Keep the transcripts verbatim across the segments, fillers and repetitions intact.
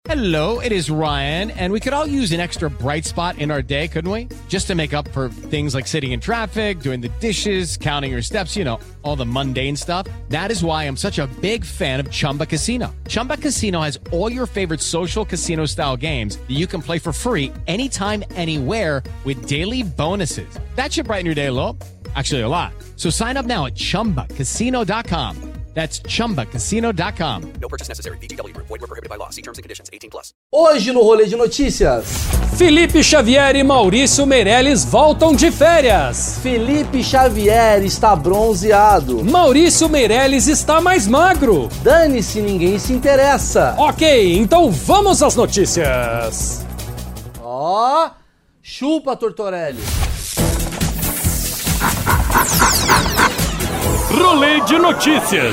Hello, it is Ryan, and we could all use an extra bright spot in our day, couldn't we? Just to make up for things like sitting in traffic, doing the dishes, counting your steps, you know, all the mundane stuff. That is why I'm such a big fan of Chumba Casino. Chumba Casino has all your favorite social casino-style games that you can play for free anytime, anywhere with daily bonuses. That should brighten your day a little. Actually, a lot. So sign up now at chumba casino dot com. That's chumba casino dot com. No purchase necessary. V G W Group. Void where prohibited by law. See terms and conditions. eighteen plus. Hoje no Rolê de Notícias, Felipe Xavier e Maurício Meirelles voltam de férias. Felipe Xavier está bronzeado. Maurício Meirelles está mais magro. Dane-se, ninguém se interessa. Ok, então vamos às notícias. Ó, oh, chupa, Tortorelli. Rolê de Notícias.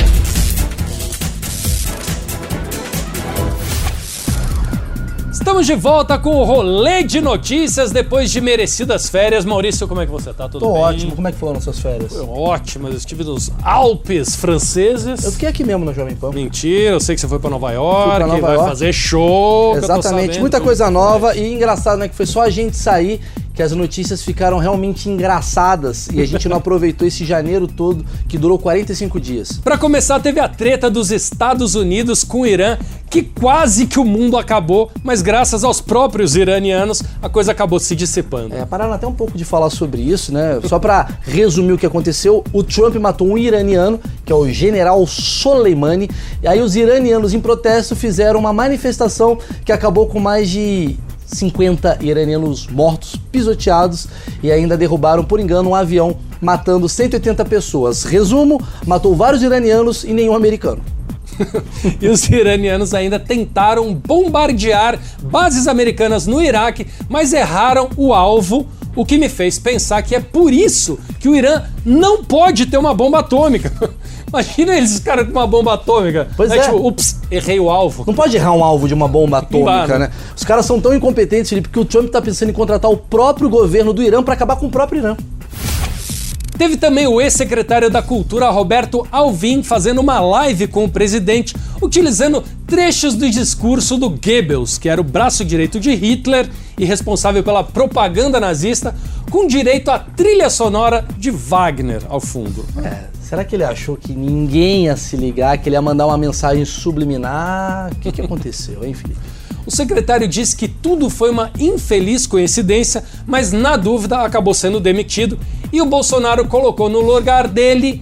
Estamos de volta com o Rolê de Notícias depois de merecidas férias. Maurício, como é que você tá? Tudo Tô bem? ótimo. Como é que foram suas férias? Foi ótimas. Eu estive nos Alpes franceses. Eu fiquei aqui mesmo na Jovem Pan. Mentira, eu sei que você foi pra Nova York, pra Nova vai York. fazer show. Exatamente, muita coisa nova e engraçado, né? Que foi só a gente sair que as notícias ficaram realmente engraçadas e a gente não aproveitou esse janeiro todo que durou quarenta e cinco dias. Pra começar, teve a treta dos Estados Unidos com o Irã, que quase que o mundo acabou, mas graças aos próprios iranianos, a coisa acabou se dissipando. É, pararam até um pouco de falar sobre isso, né? Só pra resumir o que aconteceu, o Trump matou um iraniano, que é o general Soleimani, e aí os iranianos em protesto fizeram uma manifestação que acabou com mais de cinquenta iranianos mortos, pisoteados, e ainda derrubaram, por engano, um avião, matando cento e oitenta pessoas. Resumo, matou vários iranianos e nenhum americano. E os iranianos ainda tentaram bombardear bases americanas no Iraque, mas erraram o alvo, o que me fez pensar que é por isso que o Irã não pode ter uma bomba atômica. Imagina eles, cara, com uma bomba atômica. Pois é. é. Tipo, ups, errei o alvo. Não pode errar um alvo de uma bomba atômica, Dá, né? né? Os caras são tão incompetentes, Felipe, que o Trump tá pensando em contratar o próprio governo do Irã pra acabar com o próprio Irã. Teve também o ex-secretário da Cultura, Roberto Alvim, fazendo uma live com o presidente, utilizando trechos do discurso do Goebbels, que era o braço direito de Hitler e responsável pela propaganda nazista, com direito à trilha sonora de Wagner ao fundo. É, será que ele achou que ninguém ia se ligar, que ele ia mandar uma mensagem subliminar? O que, que aconteceu, hein, Felipe? O secretário disse que tudo foi uma infeliz coincidência, mas na dúvida acabou sendo demitido e o Bolsonaro colocou no lugar dele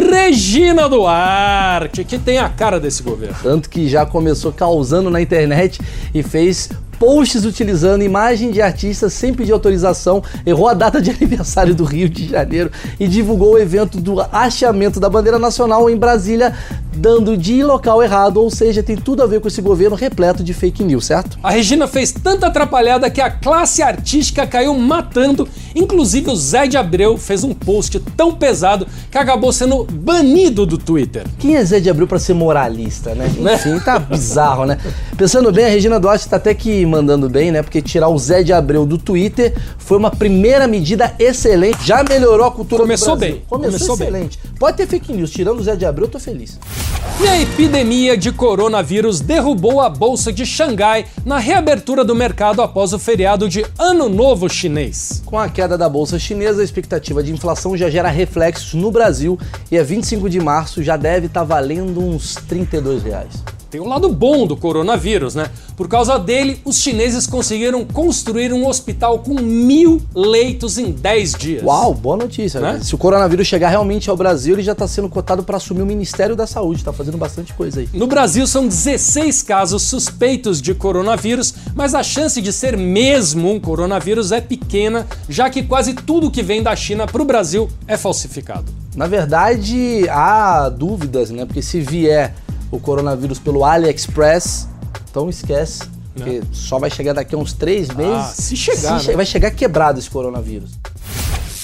Regina Duarte, que tem a cara desse governo. Tanto que já começou causando na internet e fez posts utilizando imagem de artistas sem pedir autorização, errou a data de aniversário do Rio de Janeiro e divulgou o evento do hasteamento da bandeira nacional em Brasília, dando dia e local errado, ou seja, tem tudo a ver com esse governo repleto de fake news, certo? A Regina fez tanta atrapalhada que a classe artística caiu matando, inclusive o Zé de Abreu fez um post tão pesado que acabou sendo banido do Twitter. Quem é Zé de Abreu pra ser moralista, né? Enfim, tá bizarro, né? Pensando bem, a Regina Duarte tá até que mandando bem, né? Porque tirar o Zé de Abreu do Twitter foi uma primeira medida excelente. Já melhorou a cultura Começou do Brasil. bem. Começou, Começou excelente. Bem. Pode ter fake news. Tirando o Zé de Abreu, eu tô feliz. E a epidemia de coronavírus derrubou a bolsa de Xangai na reabertura do mercado após o feriado de Ano Novo chinês. Com a queda da bolsa chinesa, a expectativa de inflação já gera reflexos no Brasil e a vinte e cinco de março já deve estar valendo uns trinta e dois reais. Tem o lado bom do coronavírus, né? Por causa dele, os chineses conseguiram construir um hospital com mil leitos em dez dias. Uau, boa notícia. Né? Se o coronavírus chegar realmente ao Brasil, ele já está sendo cotado para assumir o Ministério da Saúde. Está fazendo bastante coisa aí. No Brasil são dezesseis casos suspeitos de coronavírus, mas a chance de ser mesmo um coronavírus é pequena, já que quase tudo que vem da China para o Brasil é falsificado. Na verdade, há dúvidas, né? Porque se vier o coronavírus pelo AliExpress, então esquece, porque não. Só vai chegar daqui a uns três meses. Ah, se chegar, se né? Vai chegar quebrado esse coronavírus.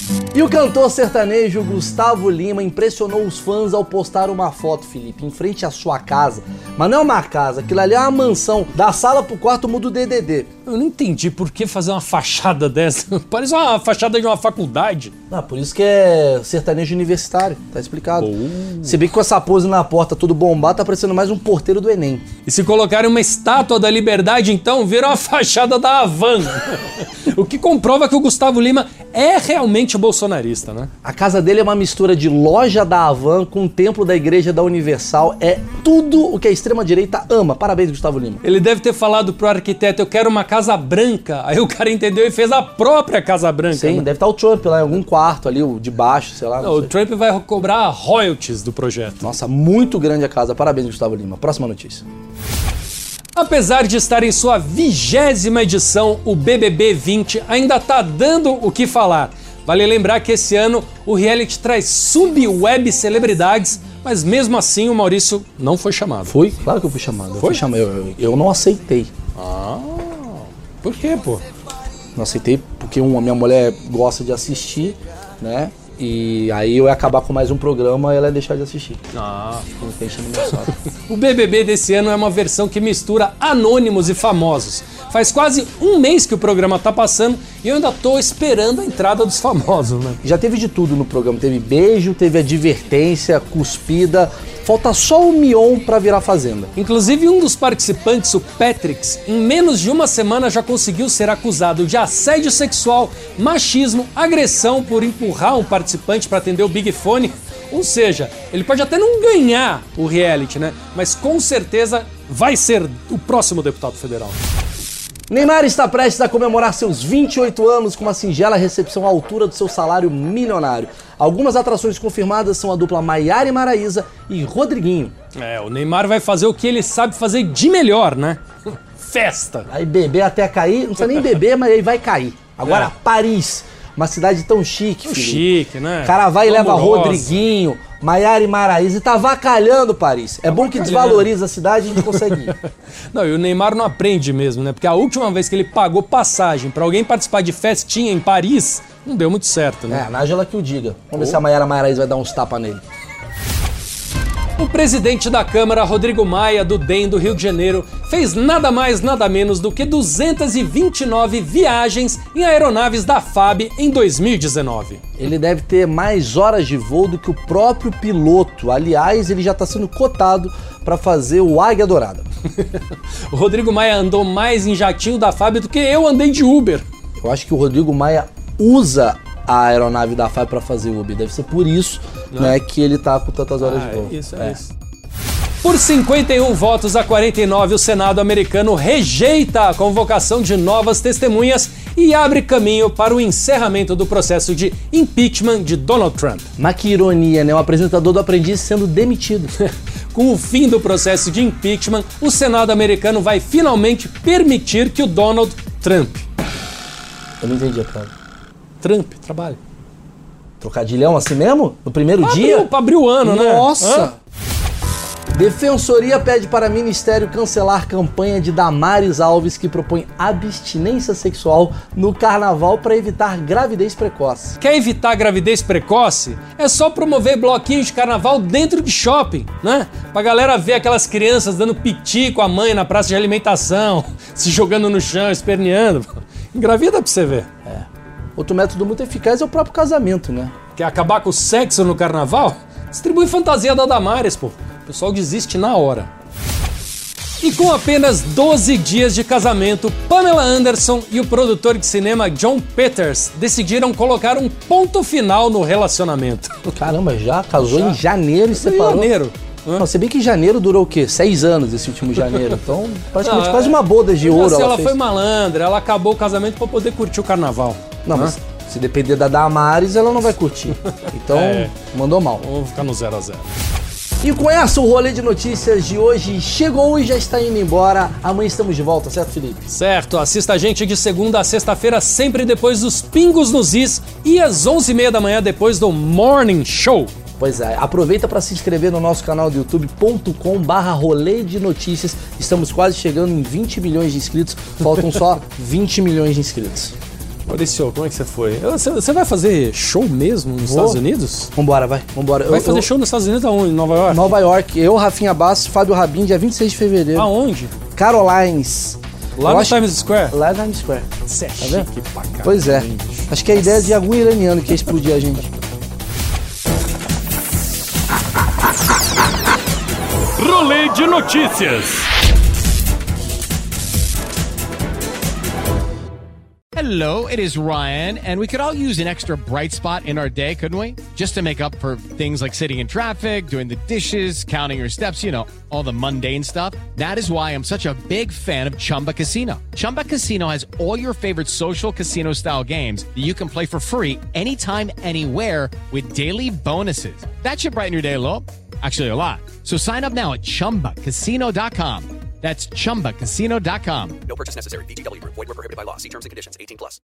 E o cantor sertanejo Gustavo Lima impressionou os fãs ao postar uma foto, Felipe, em frente à sua casa. Mas não é uma casa, aquilo ali é uma mansão. Da sala pro quarto muda o D D D. Eu não entendi por que fazer uma fachada dessa. Parece uma fachada de uma faculdade. Ah, por isso que é sertanejo universitário, tá explicado. Oh. Se bem que com essa pose na porta todo bombado, tá parecendo mais um porteiro do Enem. E se colocarem uma estátua da Liberdade, então, vira uma fachada da Havan. O que comprova que o Gustavo Lima é realmente bolsonarista, né? A casa dele é uma mistura de loja da Havan com o templo da Igreja da Universal. É tudo o que a extrema-direita ama. Parabéns, Gustavo Lima. Ele deve ter falado pro arquiteto, eu quero uma casa branca. Aí o cara entendeu e fez a própria Casa Branca. Sim, né? deve estar o Trump lá em algum quarto ali, o de baixo, sei lá. Não, o Trump vai cobrar royalties do projeto. Nossa, muito grande a casa. Parabéns, Gustavo Lima. Próxima notícia. Apesar de estar em sua vigésima edição, o B B B vinte ainda tá dando o que falar. Vale lembrar que esse ano o reality traz sub-web celebridades, mas mesmo assim o Maurício não foi chamado. Fui? Claro que eu fui chamado. Eu, Foi? fui chamado. Eu, eu, eu não aceitei. Ah, por quê, pô? Não aceitei porque uma, minha mulher gosta de assistir, né? E aí eu ia acabar com mais um programa e ela ia deixar de assistir. Ah. Não tem enchendo meu saco. O B B B desse ano é uma versão que mistura anônimos e famosos. Faz quase um mês que o programa tá passando e eu ainda tô esperando a entrada dos famosos, né? Já teve de tudo no programa. Teve beijo, teve advertência, cuspida. Falta só o Mion pra virar Fazenda. Inclusive, um dos participantes, o Patrix, em menos de uma semana já conseguiu ser acusado de assédio sexual, machismo, agressão por empurrar um participante para atender o Big Fone. Ou seja, ele pode até não ganhar o reality, né? Mas com certeza vai ser o próximo deputado federal. Neymar está prestes a comemorar seus vinte e oito anos com uma singela recepção à altura do seu salário milionário. Algumas atrações confirmadas são a dupla Maiara e Maraísa e Rodriguinho. É, o Neymar vai fazer o que ele sabe fazer de melhor, né? Festa. Aí beber até cair, não precisa nem beber, mas aí vai cair. Agora, É. Paris, uma cidade tão chique, filho. Chique, né? O cara vai e leva Amorosa. Rodriguinho, Maiara e Maraísa e tá avacalhando Paris. É bom que desvaloriza a cidade e a gente consegue ir. Não, e o Neymar não aprende mesmo, né? Porque a última vez que ele pagou passagem pra alguém participar de festinha em Paris, não deu muito certo, É, né? a Nájila que o diga. Vamos ver se a Maiara Maraísa vai dar uns tapas nele. O presidente da Câmara, Rodrigo Maia, do D E M do Rio de Janeiro, fez nada mais, nada menos do que duzentas e vinte e nove viagens em aeronaves da F A B em dois mil e dezenove. Ele deve ter mais horas de voo do que o próprio piloto. Aliás, ele já está sendo cotado para fazer o Águia Dourada. O Rodrigo Maia andou mais em jatinho da F A B do que eu andei de Uber. Eu acho que o Rodrigo Maia usa a aeronave da F A B para fazer Uber. Deve ser por isso, né, que ele tá com tantas horas Ah, de voo. é isso, é, isso. Por cinquenta e um votos a quarenta e nove, o Senado americano rejeita a convocação de novas testemunhas e abre caminho para o encerramento do processo de impeachment de Donald Trump. Mas que ironia, né? O apresentador do Aprendiz sendo demitido. Com o fim do processo de impeachment, o Senado americano vai finalmente permitir que o Donald Trump... Eu não entendi a piada. Trump, trabalhe. Trocadilhão assim mesmo? No primeiro Pra dia? abrir, pra abrir o ano, né? Nossa! Hã? Defensoria pede para Ministério cancelar campanha de Damares Alves que propõe abstinência sexual no carnaval para evitar gravidez precoce. Quer evitar gravidez precoce? É só promover bloquinhos de carnaval dentro de shopping, né? Pra galera ver aquelas crianças dando piti com a mãe na praça de alimentação, se jogando no chão, esperneando. Engravida pra você ver. Outro método muito eficaz é o próprio casamento, né? Quer acabar com o sexo no carnaval? Distribui fantasia da Damares, pô. O pessoal desiste na hora. E com apenas doze dias de casamento, Pamela Anderson e o produtor de cinema John Peters decidiram colocar um ponto final no relacionamento. Caramba, já casou Já. em janeiro e separou. Janeiro. Não, se bem que janeiro durou o quê? Seis anos esse último janeiro. Então, praticamente Não, quase uma boda de ouro. Assim, ela ela fez. foi malandra, ela acabou o casamento pra poder curtir o carnaval. Não, Hã? mas se depender da Damares, ela não vai curtir. Então, É. mandou mal. Vamos ficar no zero a zero. E com essa, o rolê de notícias de hoje chegou e já está indo embora. Amanhã estamos de volta, certo, Felipe? Certo, assista a gente de segunda a sexta-feira, sempre depois dos Pingos nos Is e às onze e meia da manhã depois do Morning Show. Pois é, aproveita para se inscrever no nosso canal do youtube ponto com barra rolê de notícias. Estamos quase chegando em vinte milhões de inscritos, faltam só vinte milhões de inscritos. Maurício, como é que você foi? Você, você vai fazer show mesmo nos Vou. Estados Unidos? Vambora, vai. Vambora. Vai Eu- fazer eu- show nos Estados Unidos aonde? Em Nova York? Nova York. Eu, Rafinha Basso, Fábio Rabin, dia vinte e seis de fevereiro. Aonde? Carolines. Lá Eu no acho- Times Square? Lá na Times Square. Você é vendo? chique pra caralho. Pois é. hein, bicho? Acho que é a ideia de algum iraniano que ia explodir a gente. Rolê de notícias. Hello, it is Ryan, and we could all use an extra bright spot in our day, couldn't we? Just to make up for things like sitting in traffic, doing the dishes, counting your steps, you know, all the mundane stuff. That is why I'm such a big fan of Chumba Casino. Chumba Casino has all your favorite social casino style games that you can play for free anytime, anywhere with daily bonuses. That should brighten your day a little. Actually, a lot. So sign up now at chumba casino dot com. That's chumba casino dot com. No purchase necessary. V G W Group. Void where prohibited by law. See terms and conditions. eighteen plus.